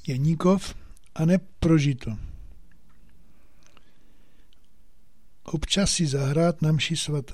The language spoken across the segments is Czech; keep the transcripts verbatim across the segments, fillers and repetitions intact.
Jeníkov a neprožito. Občas si zahrát na mši svaté.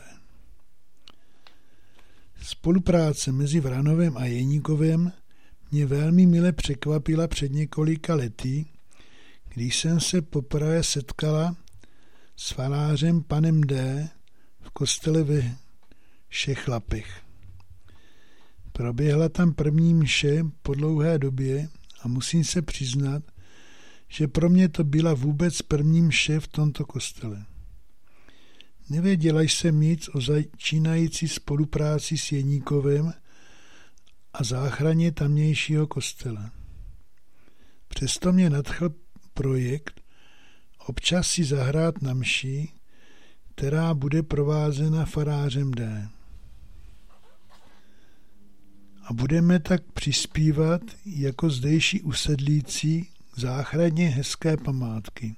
Spolupráce mezi Vranovem a Jeníkovem mě velmi mile překvapila před několika lety, když jsem se poprvé setkala s farářem panem D. v kostele ve Šechlapech. Proběhla tam první mše po dlouhé době a musím se přiznat, že pro mě to byla vůbec první mše v tomto kostele. Nevěděla jsem nic o začínající spolupráci s Jeníkovem a záchraně tamnějšího kostela. Přesto mě nadchl projekt občas si zahrát na mši, která bude provázena farářem D. A budeme tak přispívat jako zdejší usedlící k záchraně hezké památky.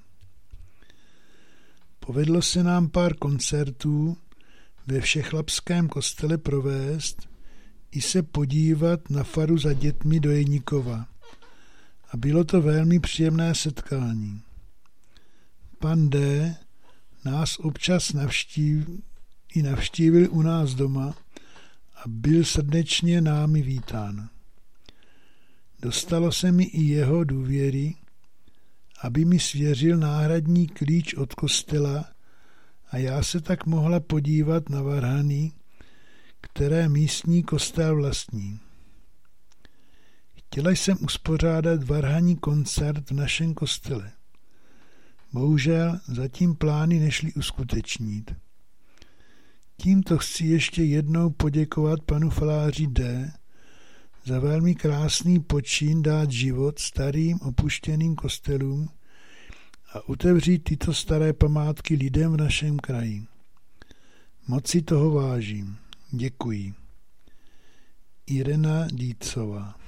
Povedlo se nám pár koncertů ve Všechlapském kostele provést i se podívat na faru za dětmi do Jeníkova. A bylo to velmi příjemné setkání. Pan D. nás občas navštív, i navštívil u nás doma a byl srdečně námi vítán. Dostalo se mi i jeho důvěry, aby mi svěřil náhradní klíč od kostela a já se tak mohla podívat na varhany, které místní kostel vlastní. Chtěla jsem uspořádat varhanní koncert v našem kostele. Bohužel zatím plány nešly uskutečnit. Tímto chci ještě jednou poděkovat panu faráři D. za velmi krásný počin dát život starým opuštěným kostelům a otevřít tyto staré památky lidem v našem kraji. Moc si toho vážím. Děkuji. Irena Dícová.